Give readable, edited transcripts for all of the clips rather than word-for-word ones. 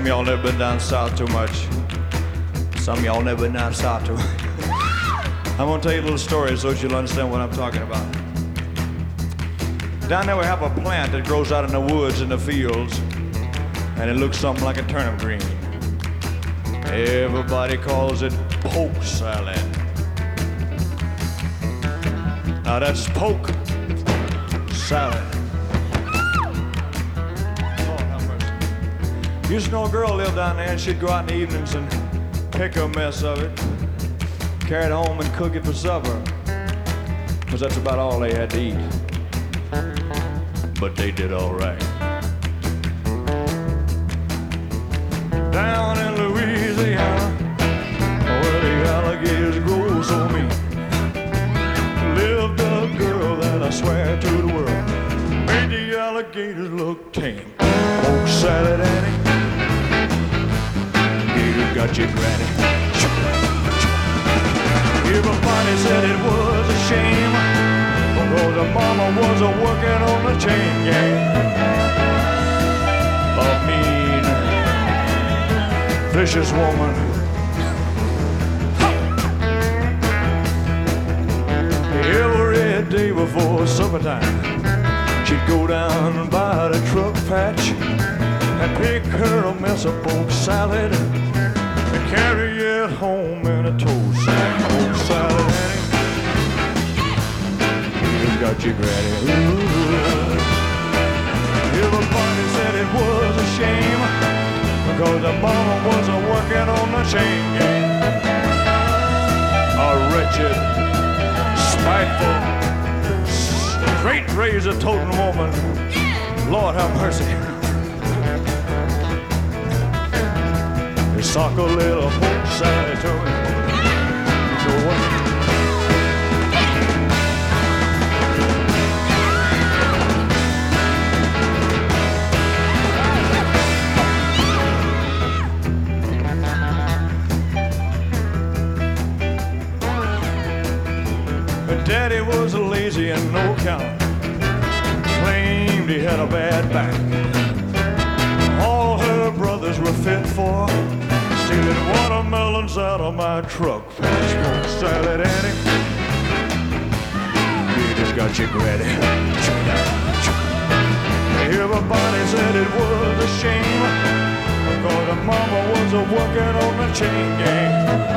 y'all never been down south too much. Some of y'all never been down south too much. I'm gonna tell you a little story so that you'll understand what I'm talking about. Down there we have a plant that grows out in the woods and the fields, and it looks something like a turnip green. Everybody calls it poke salad. Now that's poke salad. Used to know a girl lived down there, and she'd go out in the evenings and pick a mess of it, carry it home and cook it for supper, because that's about all they had to eat. But they did all right. Down in Louisiana, where the alligators grow so mean, lived a girl that I swear to the world made the alligators look tame. Poke salad, Annie. Gator got you, granny. Everybody said it was a shame, because the mama was working on the chain gang. A mean, vicious woman. Every day before supper time, she'd go down by the truck patch and pick her a mess of poke salad and carry it home in a toast sack. Poke salad, Annie. You got your granny. Everybody said it was a shame, because the mama wasn't working on the chain gang. A wretched, spiteful, straight razor toting woman. Lord have mercy. You sock a little poke salad to me. You know what? Daddy was lazy and no count, claimed he had a bad back. All her brothers were fit for stealing watermelons out of my truck. Poke salad, Annie. You just got your granny. Everybody said it was a shame, because the mama was working on the chain gang.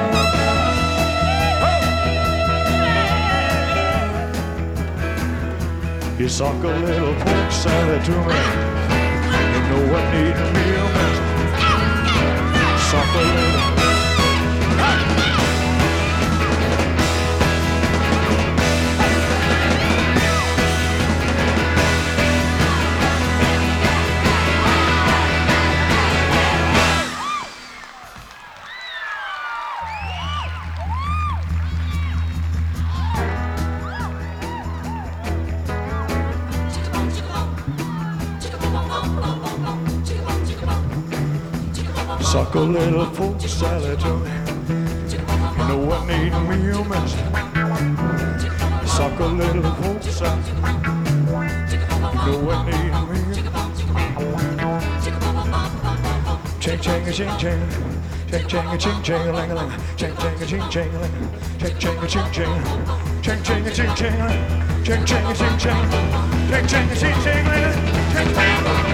You sock a little poke salad to me. You know what needs me a mess. Sock a little. Suck a little poke salad to me. You know what need me a mess. Suck a little poke salad. You know what need me a ching ching a ching ching. Ching ching a ching ching a ling a ling. Ching ching a ching ching a ling. Ching ching a ching ching. Ching ching a ching ching. Ching ching a ching ching. Ching ching a ching ching. Ching ching.